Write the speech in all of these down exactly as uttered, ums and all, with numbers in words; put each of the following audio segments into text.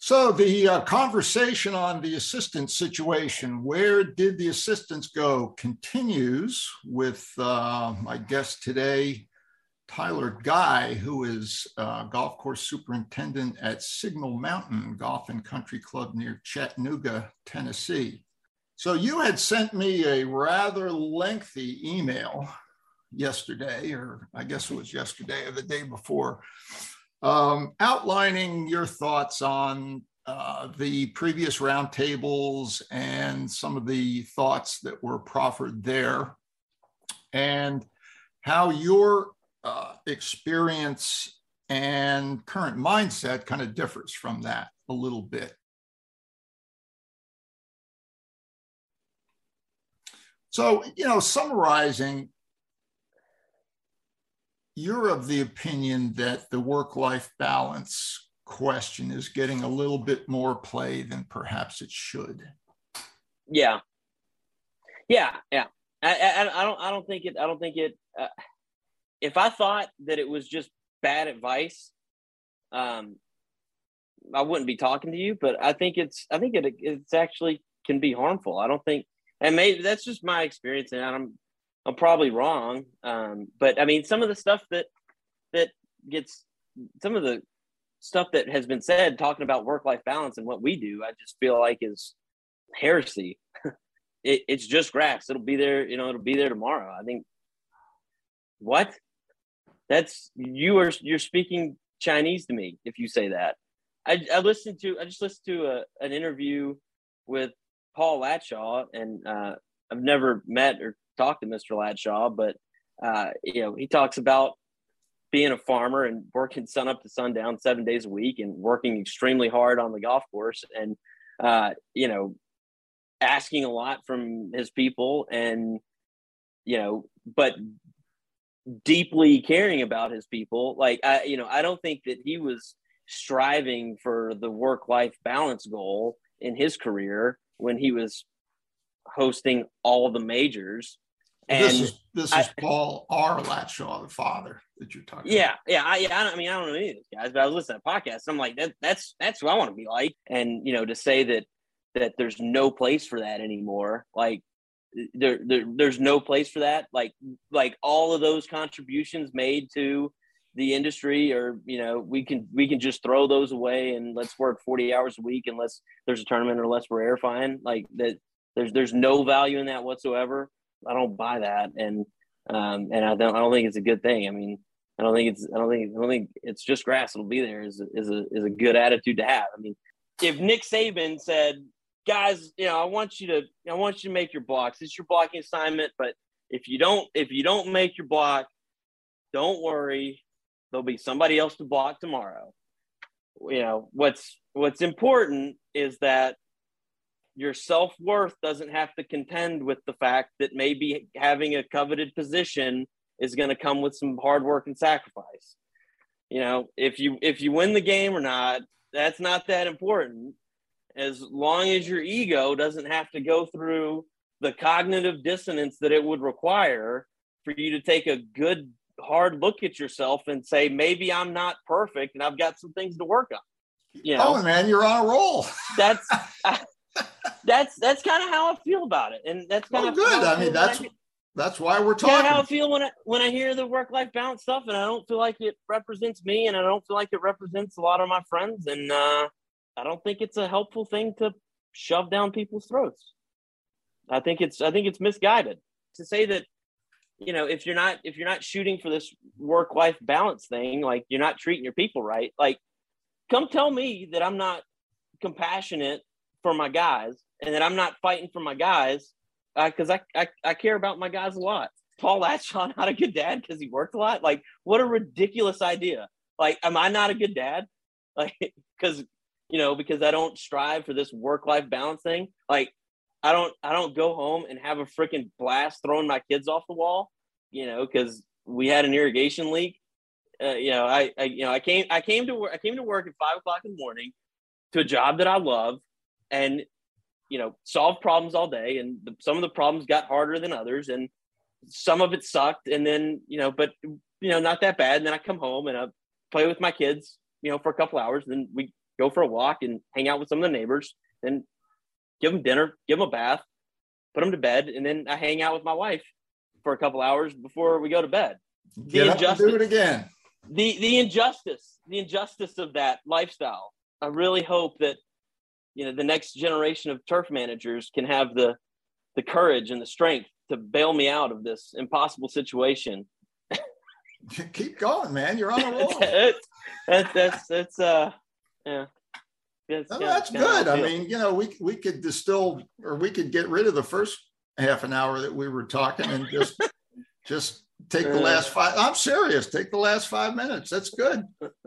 So the uh, conversation on the assistant situation, where did the assistants go, continues with uh, my guest today, Tyler Guy, who is uh, golf course superintendent at Signal Mountain Golf and Country Club near Chattanooga, Tennessee. So you had sent me a rather lengthy email yesterday, or I guess it was yesterday or the day before, Um, outlining your thoughts on uh, the previous roundtables and some of the thoughts that were proffered there, and how your uh, experience and current mindset kind of differs from that a little bit. So, you know, summarizing, you're of the opinion that the work-life balance question is getting a little bit more play than perhaps it should. Yeah, yeah, yeah. I, I, I don't, I don't think it. I don't think it. Uh, if I thought that it was just bad advice, um, I wouldn't be talking to you. But I think it's. I think it. It's actually can be harmful. I don't think, and maybe that's just my experience, and I'm. I'm probably wrong, um, but I mean, some of the stuff that that gets, some of the stuff that has been said talking about work-life balance and what we do, I just feel like is heresy. it, it's just grass. It'll be there, you know. It'll be there tomorrow. I think. What? That's you are you're speaking Chinese to me if you say that. I, I listened to I just listened to a, an interview with Paul Latshaw, and uh, I've never met or talk to Mister Latshaw, but uh, you know, he talks about being a farmer and working sun up to sundown seven days a week and working extremely hard on the golf course, and uh, you know, asking a lot from his people, and you know, but deeply caring about his people. Like I, you know, I don't think that he was striving for the work-life balance goal in his career when he was hosting all the majors. And this is this is I, Paul R. Latshaw, the father that you're talking yeah, about. Yeah, I, yeah. I, don't, I mean, I don't know any of these guys, but I was listening to podcasts. I'm like, that, that's that's who I want to be like. And you know, to say that that there's no place for that anymore, like there, there there's no place for that. Like like all of those contributions made to the industry, or you know, we can we can just throw those away and let's work forty hours a week unless there's a tournament or unless we're air flying. Like that, there's there's no value in that whatsoever. I don't buy that, and um, and I don't I don't think it's a good thing. I mean, I don't think it's I don't think I don't think it's just grass. It'll be there. Is a, is a is a good attitude to have. I mean, if Nick Saban said, guys, you know, I want you to I want you to make your blocks. It's your blocking assignment, but if you don't if you don't make your block, don't worry. There'll be somebody else to block tomorrow. You know, what's what's important is that your self-worth doesn't have to contend with the fact that maybe having a coveted position is going to come with some hard work and sacrifice. You know, if you if you win the game or not, that's not that important, as long as your ego doesn't have to go through the cognitive dissonance that it would require for you to take a good hard look at yourself and say, maybe I'm not perfect and I've got some things to work on. You know, oh man, you're on a roll. That's That's that's kind of how I feel about it, and that's kind oh, of good. I, I mean, that's I, that's why we're talking. Kind of how I feel when I when I hear the work-life balance stuff, and I don't feel like it represents me, and I don't feel like it represents a lot of my friends, and uh, I don't think it's a helpful thing to shove down people's throats. I think it's I think it's misguided to say that, you know, if you're not if you're not shooting for this work-life balance thing, like you're not treating your people right, like come tell me that I'm not compassionate for my guys and that I'm not fighting for my guys because uh, I, I I care about my guys a lot. Paul Latshaw not a good dad because he worked a lot? Like, what a ridiculous idea. Like, am I not a good dad? Like, because, you know, because I don't strive for this work-life balance thing. Like, I don't I don't go home and have a freaking blast throwing my kids off the wall, you know, because we had an irrigation leak. Uh, you know, I, I you know I came I came to work I came to work at five o'clock in the morning to a job that I love, and you know, solve problems all day. And the, some of the problems got harder than others, and some of it sucked. And then, you know, but, you know, not that bad. And then I come home and I play with my kids, you know, for a couple hours. And then we go for a walk and hang out with some of the neighbors, then give them dinner, give them a bath, put them to bed, and then I hang out with my wife for a couple hours before we go to bed. The Get up and do it again. The the injustice, the injustice of that lifestyle. I really hope that, you know, the next generation of turf managers can have the the courage and the strength to bail me out of this impossible situation. Keep going, man. You're on a roll. that's that's that's uh yeah. That's, no, yeah, that's good. I mean, you know, we we could distill, or we could get rid of the first half an hour that we were talking and just just take the last five. I'm serious. Take the last five minutes. That's good.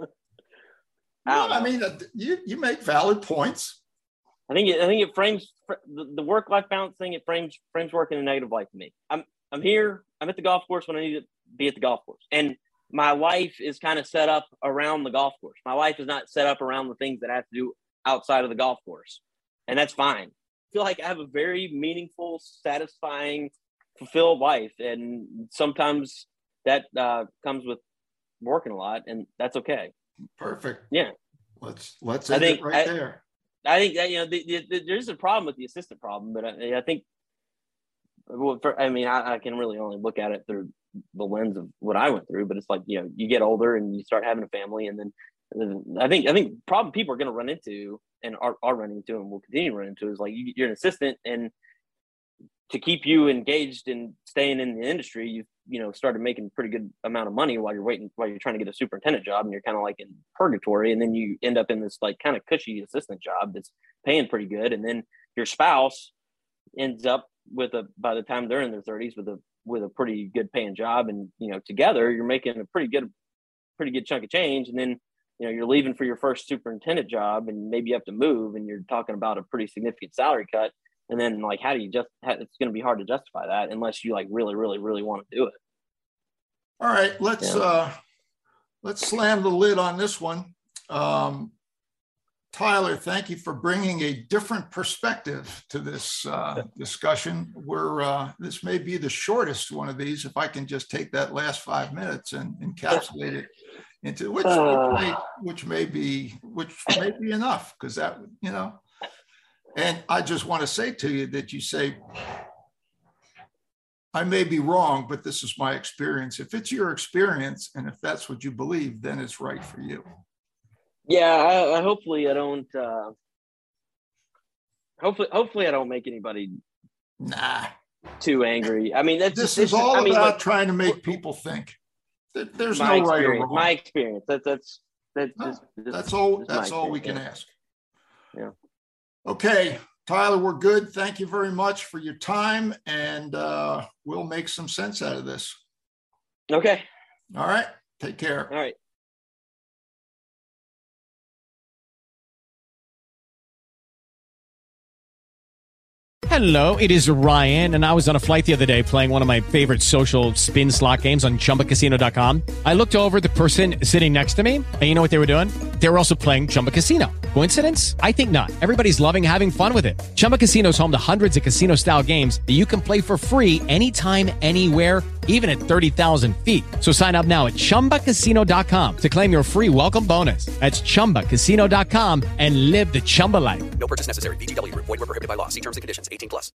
I, I mean, you you make valid points. I think it, I think it frames the, the work life balance thing. It frames frames work in a negative light to me. I'm I'm here. I'm at the golf course when I need to be at the golf course, and my life is kind of set up around the golf course. My life is not set up around the things that I have to do outside of the golf course, and that's fine. I feel like I have a very meaningful, satisfying, fulfilled life, and sometimes that uh, comes with working a lot, and that's okay. Perfect. Yeah. Let's let's end I think, it right I, there. I think that, you know, the, the, the, there's a problem with the assistant problem, but I, I think, well, for, I mean, I, I can really only look at it through the lens of what I went through. But it's like, you know, you get older and you start having a family, and then, and then I think I think problem people are going to run into and are, are running into and will continue to run into is like you, you're an assistant, and to keep you engaged and staying in the industry, you you know started making a pretty good amount of money while you're waiting, while you're trying to get a superintendent job, and you're kind of like in purgatory, and then you end up in this like kind of cushy assistant job that's paying pretty good, and then your spouse ends up with a by the time they're in their thirties with a with a pretty good paying job, and you know together you're making a pretty good pretty good chunk of change, and then you know you're leaving for your first superintendent job, and maybe you have to move, and you're talking about a pretty significant salary cut. And then, like, how do you just, it's going to be hard to justify that unless you, like, really, really, really want to do it. All right. Let's, yeah. uh, let's slam the lid on this one. Um, Tyler, thank you for bringing a different perspective to this uh, discussion. We're, uh, this may be the shortest one of these, if I can just take that last five minutes and encapsulate it into, which, uh, which, may, which may be, which may be enough, because that, you know, and I just want to say to you that you say, I may be wrong, but this is my experience. If it's your experience, and if that's what you believe, then it's right for you. Yeah, I, I hopefully I don't. Uh, hopefully, hopefully I don't make anybody nah too angry. I mean, that's this is all I about mean, look, trying to make people think. There's no right or wrong. My experience. That's that's that's no, just, just, that's all. That's all we can yeah. ask. Yeah. Okay, Tyler, we're good. Thank you very much for your time, and uh, we'll make some sense out of this. Okay. All right. Take care. All right. Hello, it is Ryan, and I was on a flight the other day playing one of my favorite social spin slot games on Chumba Casino dot com. I looked over at the person sitting next to me, and you know what they were doing? They were also playing Chumba Casino. Coincidence? I think not. Everybody's loving having fun with it. Chumba Casino is home to hundreds of casino-style games that you can play for free anytime, anywhere, even at thirty thousand feet. So sign up now at Chumba Casino dot com to claim your free welcome bonus. That's Chumba Casino dot com and live the Chumba life. No purchase necessary. V G W. Void where prohibited by law. See terms and conditions. eighteen plus.